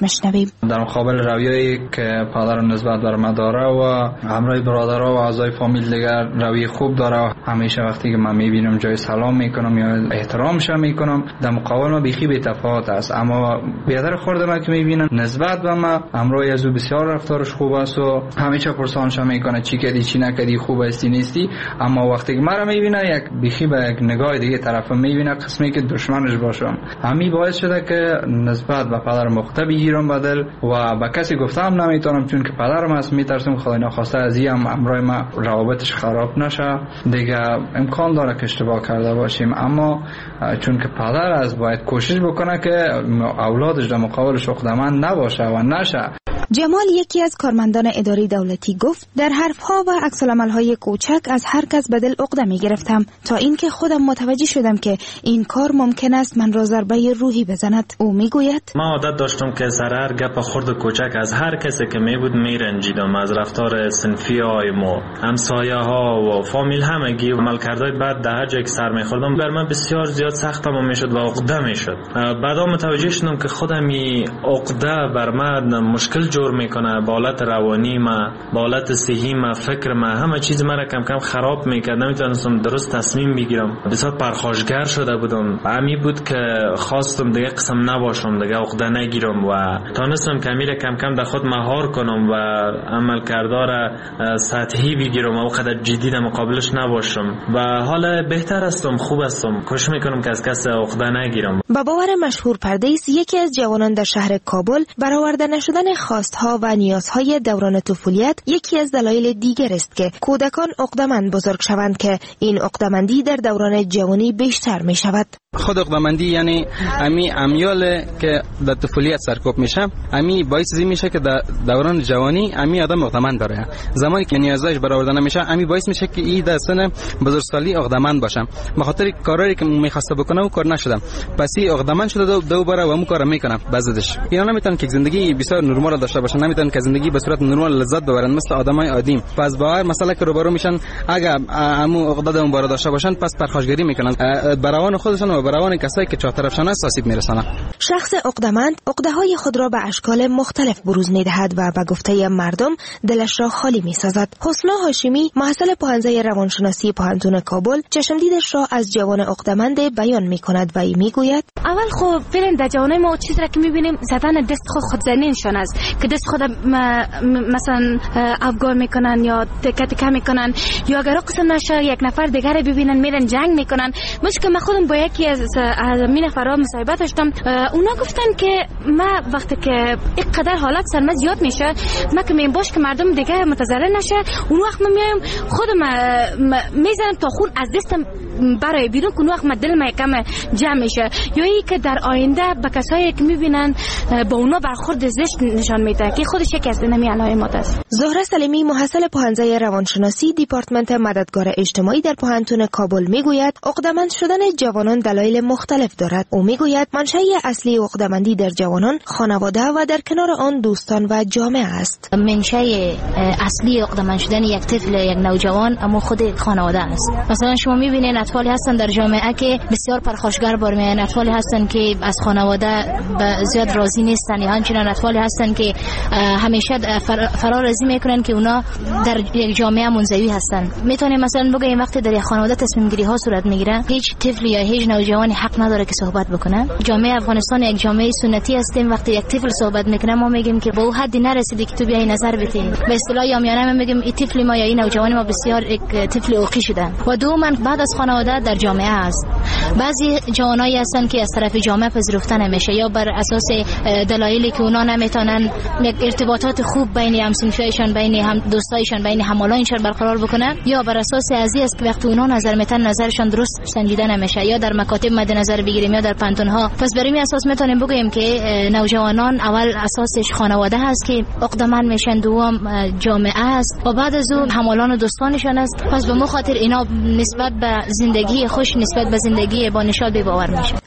میشنویم. در مقابل رویایی که پدر نسبت بر من داره و همراه برادرها و اعضای فامیل دیگر روی خوب داره و همیشه وقتی که من میبینم جای سلام میکنم یا احترامش میکنم، در مقابل ما بیخی بی تفاوت است. اما بیادر خورده من که میبینم نسبت به من همراه از او بسیار رفتارش خوب است و همیشه پرسانش میکنه چی کردی چی نکردی، خوب هستی نیستی. اما وقتی که مرا میبینه یک بیخی به یک نگاه دیگه طرفم میبینه، قسمی که دشمنش باشم. همین باعث شده که نسبت به پدر مخته بگیرم بدل و به کسی گفتم نمیتونم، چون که پدرم است. میترسم خدای نخواسته از این امرای ما روابطش خراب نشه دیگه. امکان داره که اشتباه کرده باشیم، اما چون که پدر است باید کوشش بکنه که اولادش در مقابلش عقده‌مند نباشه و نشه. جمال، یکی از کارمندان اداری دولتی، گفت در حرفها و عکس‌العمل‌های کوچک از هر کس بدل عقده می‌گرفتم تا اینکه خودم متوجه شدم که این کار ممکن است من را ضربه روحی بزند. او میگوید ما عادت داشتم که سر هر گپ خرد کوچک از هر کسی که میبود میرنجیدم، از رفتار صنفی های ما، همسایه ها و فامیل همگی و عملکردهای بد در هر جایی که سر میخوردم بر من بسیار زیاد سختم میشد و عقده میشد. بعدا متوجه شدم که خودم این عقده بر من مشکل جور میکنه، با حالت روانی ما، با حالت صحی ما، فکر ما، همه چیز ما را کم کم خراب میکرد. نمیتونستم درست تصمیم بگیرم، بسیار پرخاشگر شده بودم. همین بود که خواستم دیگه قسم نباشم، دیگه عقده نگیرم و تونستم کمیل کم کم در خود مهار کنم و عمل کردار سطحی بگیرم و قدر جدی در مقابلش نباشم و حالا بهتر هستم، خوب هستم. کوشش میکنم که از کس عقده نگیرم. با باور مشهور پردیس، یکی از جوانان در شهر کابل، برآورده نشدن خواستها و نیازهای دوران طفولیت یکی از دلایل دیگر است که کودکان عقده‌مند بزرگ شوند که این عقده‌مندی در دوران جوانی بیشتر می شود. خود عقده‌مندی یعنی امی امیال که در طفولیت سرکوب میشه، امی باعث میشه که در دوران جوانی امی آدم عقده‌مند داره. زمانی که نیازش برآورده نمیشه، امی باعث میشه که این در سن بزرگسالی عقده‌مند باشه. به خاطر کاری که میخواسته بکنه و کار نشده، پس این عقده‌مند شده دوباره و اون کارو میکنه. بعضیش اینا نمیتونن که زندگی بسیار نرمال داشته باشن، نمیتونن که زندگی به صورت نرمال لذت ببرن مثل آدمای عادی. پس با هر مسئله که روبرو میشن، اگه همو عقده اون بار داشته باشن، پس پرخاشگری میکنن برای خودشون و برای کسایی که چهارطرفشان است آسیب میرسانه. شخص عقده‌مند عقده‌های خود را به اشکال مختلف بروز میدهد و به گفته مردم دلش را خالی میسازد. حسنا هاشمی، محصل پوهنځی روانشناسی پوهنتون کابل، چشمدیدش را از جوان عقده‌مند بیان میکند و میگوید اول خب فعلا در جوانای ما چیزی را که میبینیم زدن دست خودزنیشان است که دست خود مثلا افگار میکنن یا تکه میکنن، یا اگر قسم نشه یک نفر دیگر ببینن میرن جنگ میکنن. مشکل من خودم با یکی از می نفرها مصاحبه داشتم، اونا گفتن که ما وقتی که اینقدر حالت سرما زیاد میشه، ما که میباش که مردم دیگه متضرر نشه، اون وقت من میایم خودم میزنم تا خون از دستم برای بیرون که اون وقت من دل کم جمع میشه. یا ای که در آینده به کسایی که میبینن با اونا برخورد زشت نشان میده که خودش یکی از نمی علائمات است. زهره سلیمی، محصل پوهنځی روانشناسی دیپارتمنت مددگار اجتماعی در پوهنتون کابل، میگوید عقده‌مند شدن جوانان دلایل مختلف دارد. او میگوید منشأ اصلی عقده‌مندی در جوانان خانواده و در کنار آن دوستان و جامعه است. منشأ اصلی عقده‌مند شدن یک طفل، یک نوجوان، اما خود خانواده است. مثلا شما میبینید اطفالی هستن در جامعه که بسیار پرخاشگر برمیان، اطفالی هستن که از خانواده زیاد راضی نیستن، یا همچنین اطفالی هستن که همیشه فرارازی میکنن که اونا در یک جامعه منزوی هستن. میتونیم مثلا بگیم وقتی در یک خانواده تصمیم گیری ها صورت میگیره، هیچ طفل یا هیچ نوجوانی حق نداره که صحبت بکنه. جامعه افغانستان یک جامعه سنتی هستیم. وقتی یک طفل صحبت میکنه ما میگیم که با حدی نرسیدی که تو بیای نظر بدی. به اصطلاح عامیانه میگیم این طفل ما یا این نوجوان ما بسیار یک طفل اوقی شده. و دوما بعد از خانواده در جامعه است. بعضی جوانایی هستن که از طرف جامعه پذیرفته نمیشه، یا بر اساس دلایلی که اونا نمیتونن یک ارتباطات خوب بین همسنفیشان، بین هم دوستایشان، بین همالایشان برقرار بکنن، یا بر اساس ازی است که وقتی اونا نظر میتن نظرشان درست سنجیده نمیشه، یا در مکاتب مد نظر بگیریم یا در پانتونها. پس بر این اساس میتونیم بگیم که نوجوانان اول اساسش خانواده هست که عقده‌مند میشن، دوم جامعه است و بعد از اون همالان و دوستانشان است. پس به خاطر اینا نسبت به زندگی خوش، نسبت به زندگی با نشاط باور میشه.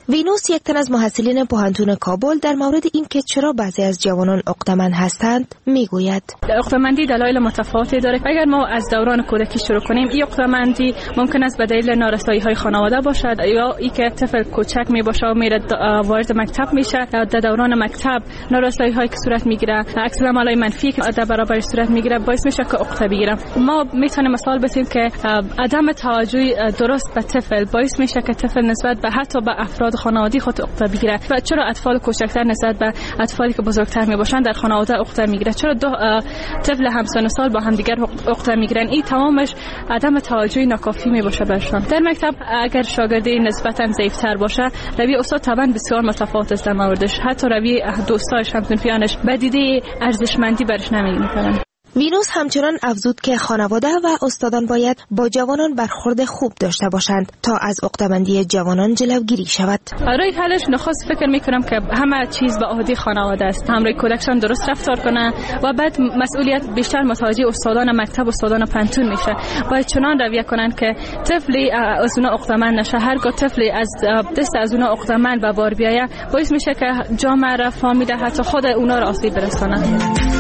وینوس، یک تن از محصلین پوهنتون کابل، در مورد این که چرا بعضی از جوانان عقده‌مند هستند میگوید: عقده‌مندی دلایل متفاوتی داره. اگر ما از دوران کودکی شروع کنیم، این عقده‌مندی ممکن است به دلیل نارسایی‌های خانواده باشد، یا اینکه طفل کوچک میباشه و میره وارد مکتب میشه، در دوران مکتب نارسایی‌هایی که صورت میگیره، عکس العمل‌های منفی که در برابر صورت میگیره، باعث میشه که عقده بگیره. ما میتونیم مثال بزنیم که عدم توجه درست به طفل باعث میشه که طفل نسبت به حتی به افراد خانوادگی خود عقده بگیره. و چرا اطفال کوچکتر نسبت به اطفالی که بزرگتر میباشن در خانواده عقده میگیره؟ چرا دو طفل همسن سال با هم دیگر عقده میگیرن؟ این تمامش عدم توجه ناکافی میباشه برشان. در مکتب اگر شاگردی نسبتا ضعیف‌تر باشه، روی استاد طبعا بسیار متفاوت است در موردش. حتی روی دوستاش، همسنفیانش به دیده ارزشمندی برش نمی‌کنن. وینوس همچنان افزود که خانواده و استادان باید با جوانان برخورد خوب داشته باشند تا از عقده‌مندی جوانان جلوگیری شود. برای حلش نخست فکر میکنم که همه چیز به عهده خانواده است. همراه کودکشان درست رفتار کنه و بعد مسئولیت بیشتر متوجه استادان مکتب، استادان پانتون میشه. باید چنان رویه کنن که طفلی از اونها عقده‌مند نشه. هرگاه طفلی از دست از اونها عقده‌مند به بار بیایه، باعث میشه که جامعه را، فامیل، حتی خود اونها را آسیب برسونه.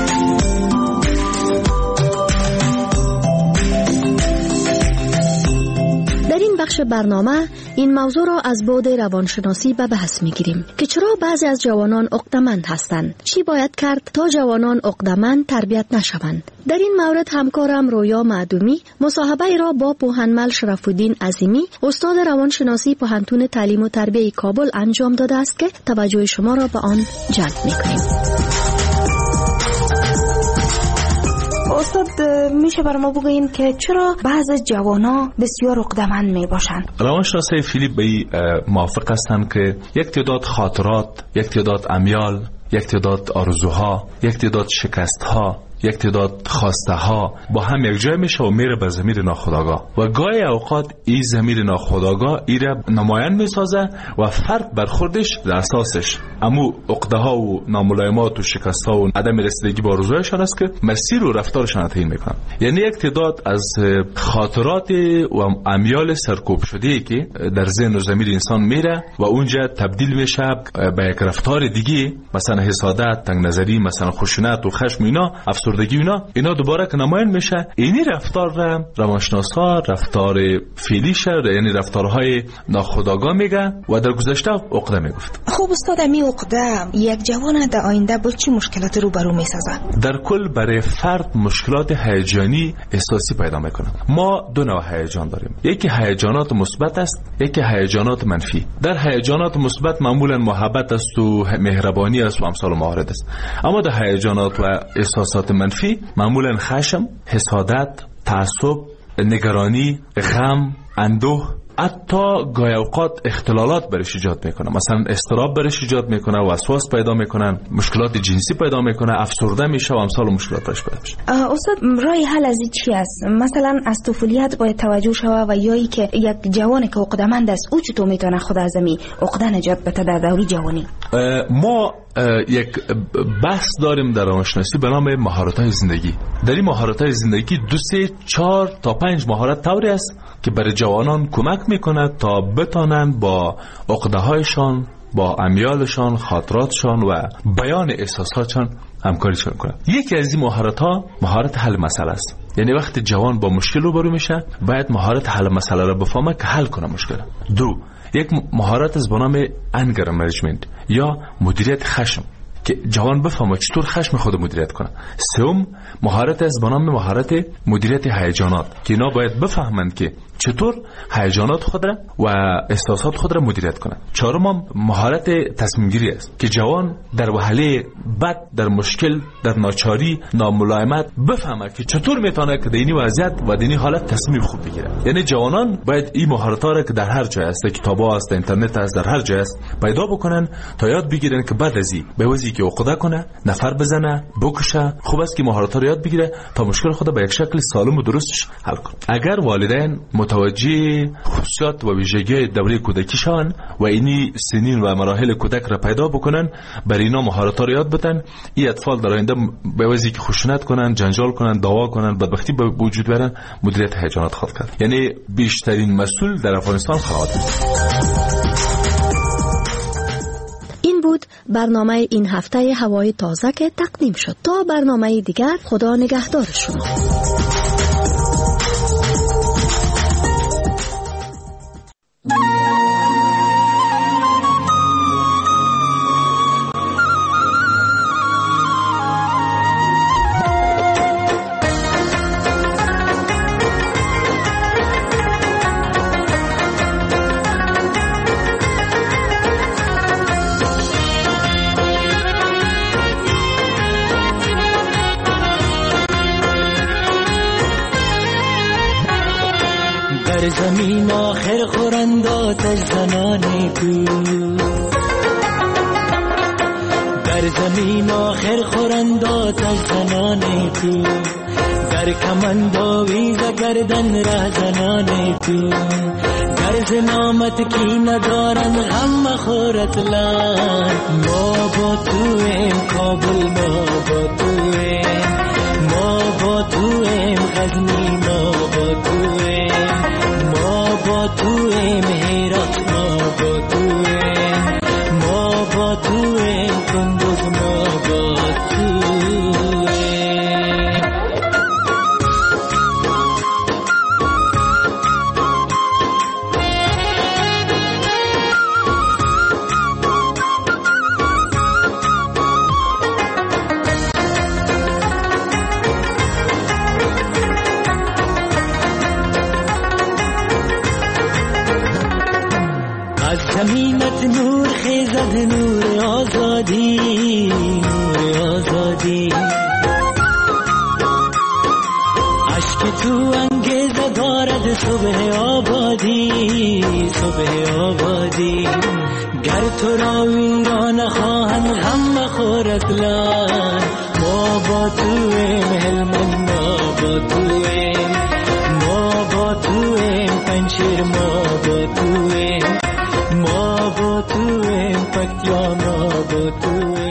در این بخش برنامه این موضوع را از بعد روانشناسی به بحث میگیریم که چرا بعضی از جوانان عقده‌مند هستند، چی باید کرد تا جوانان عقده‌مند تربیت نشوند. در این مورد همکارم رویا معدومی مصاحبه را با پوهنمل شرف‌الدین عظیمی، استاد روانشناسی پوهنتون تعلیم و تربیت کابل انجام داده است که توجه شما را به آن جلب میکنیم. استاد، میشه برای ما بگوین که چرا بعض جوانا بسیار عقده‌مند میباشند؟ روانشناسای فیلیپ بی موافق هستند که یک تعداد خاطرات، یک تعداد امیال، یک تعداد آرزوها، یک تعداد شکستها، یک تعداد خواسته ها با هم یک جای میشه و میره به ضمیر ناخودآگاه و گاهی اوقات این ضمیر ناخودآگاه ایره نمایان میسازه و فرد برخوردش در اساسش امو عقده ها و ناملایمات و شکست ها و عدم رسیدگی به آرزوهایشان است که مسیر و رفتارشان تعیین میکنن. یعنی یک تعداد از خاطرات و امیال سرکوب شده که در ذهن و ضمیر انسان میره و اونجا تبدیل میشه به یک رفتار دیگه، مثلا حسادت، تنگ نظری، مثلا خشونت و خشم، افسردگی، اینا دوباره که نمایان میشه. اینی رفتار را روانشناسا رفتار فعلیش، یعنی رفتارهای ناخودآگاه میگه و در گذشته عقده میگفت. خب استاد، می عقده یک جوان در آینده با چی مشکلات روبرو میسازه؟ در کل برای فرد مشکلات هیجانی احساسی پیدا میکنه. ما دو نوع هیجان داریم، یکی هیجانات مثبت است، یکی هیجانات منفی. در هیجانات مثبت معمولا محبت است و مهربانی است و امثال موارد است، اما در هیجانات و احساسات منفی معمولا خشم، حسادت، تعصب، نگرانی، غم، اندوه، حتی گاهی اوقات اختلالات برش ایجاد میکنه. مثلا اضطراب برش ایجاد میکنه، وسواس پیدا میکنن، مشکلات جنسی پیدا میکنه، افسرده میشه و امثال مشکلات برش پیدا میشه. استاد، راه حل از این چی است؟ مثلا از طفولیت باید توجه شوه و یا ای که یک جوانی که عقده‌مند است او چطور میتونه خود از می عقده نجات بده در دوره جوانی؟ ما یک بحث داریم در روانشناسی به نام مهارت‌های زندگی. در این مهارت‌های زندگی 2 3 4 تا 5 مهارت طوری است که برای جوانان کمک میکنه تا بتانند با عقده‌هایشان، با امیالشان، خاطراتشان و بیان احساساتشان همکاری کنند. یکی از این مهارت‌ها مهارت حل مسئله است. یعنی وقتی جوان با مشکل روبرو میشه باید مهارت حل مسئله را بفهمه که حل کنه مشکل. 2 یک مهارت از به نام انگر منیجمنت یا مدیریت خشم که جوان بفهمه چطور خشم خود مدیریت کنه. 3 مهارت از به نام مهارت مدیریت هیجانات که اینا باید بفهمند که چطور هیجانات خود را و احساسات خود را مدیریت کنند. 4 مهارت تصمیم گیری است که جوان در وهله بد، در مشکل، در ناچاری، ناملایمت بفهمه که چطور میتونه که در این وضعیت و در این حالت تصمیم خوب بگیره. یعنی جوانان باید این مهارت‌ها را که در هر جای است، کتاب‌ها است، اینترنت است، در هر جای است پیدا بکنن تا یاد بگیرن که بعد از این به وضعی که عقده کنه، نفر بزنه، بکشه، خوب است که مهارت‌ها را یاد بگیره تا مشکل خود به یک شکل سالم و درستش حل کنه. اگر والدین متوجه خصوصیات و ویژگی دوره کودکیشان و اینی سنین و مراحل کودک را پیدا بکنن، برای اینا مهارت‌ها را یاد بدن، این اطفال در آینده به وجهی که خشونت کنن، جنجال کنن، دعوا کنن، بدبختی به وجود بیارن، مدیریت هیجانات خود کرد. یعنی بیشترین مسئول در افغانستان خانواده. بود برنامه این هفته هوای تازه که تقدیم شد. تا برنامه دیگر خدا نگهدار شما. در زمین آخر خورند آتش زنان تو، در زمین آخر خورند آتش زنان تو، در کمند آویز گردن ره زنان تو، در زنامت کی ندارن غم مخورت لان. ما با تویم کابل، ما با تویم، ما با تویم غزنی، ما با تویم، ما با تویم هرات، ما با تویم، ما با تویم کندوز، ما با تویم. زمینت نور خیزد، نور آزادی، نور آزادی. عشق تو انگیزه دارد صبح آبادی، صبح آبادی. گر تو را ویران خواهند غم مخورت لان. ما با تویم هلمند، ما با تویم، ما با تویم پنشیر، ما با تویم، ما با تویم پکتیا، ما با تویم.